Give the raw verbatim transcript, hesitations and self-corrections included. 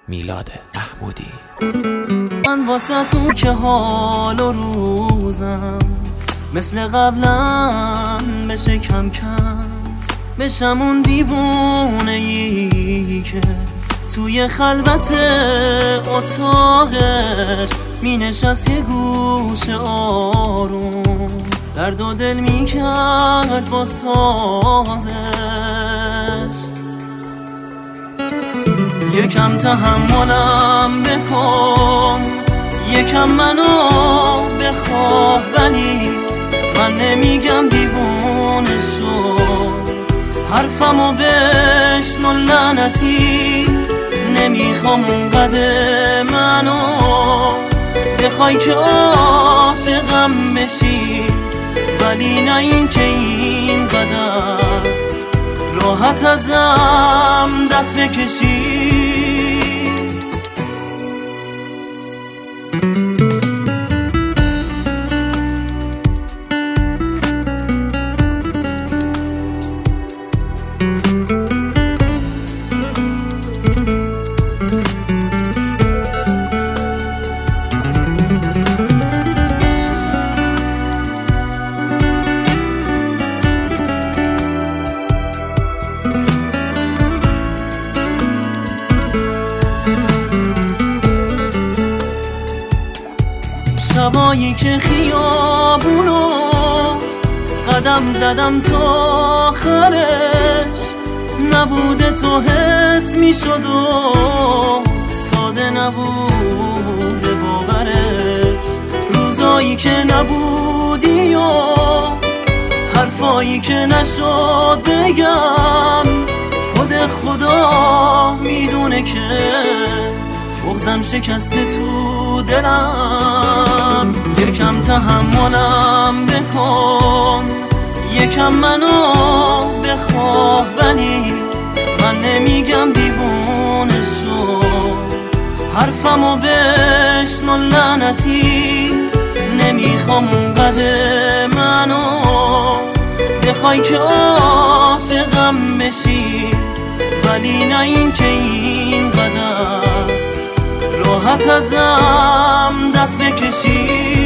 میلاد محمودی. من واسه تو که حال و روزم مثل قبلا بشه کم کم، بشم اون دیوونه ای که توی خلوت اتاقش می نشست یه گوش آروم، درد و دل می کرد با سازش. یکم تحملم بکن، یکم منو بخواب، ولی من نمیگم دیوونه شو. حرفمو بشنو لعنتی، نمیخوام اونقدر منو بخوای که عاشقم بشی، ولی نه این که این قدر راحت ازم دست بکشی. شبایی که خیابونو قدم زدم تا آخرش، نبوده تو حس می شد و ساده نبوده باورش. روزایی که نبودی و حرفایی که نشد بگم، خود خدا میدونه که بغضم شکسته تو دلم. یکم تحملم بکن، یکم منو بخواب، ولی من نمیگم دیوونه شو. حرفمو بشنو لعنتی، نمیخوام اونقدر منو بخوای که عاشقم بشی، ولی نه این که این قدر راحت ازم دست بکشی.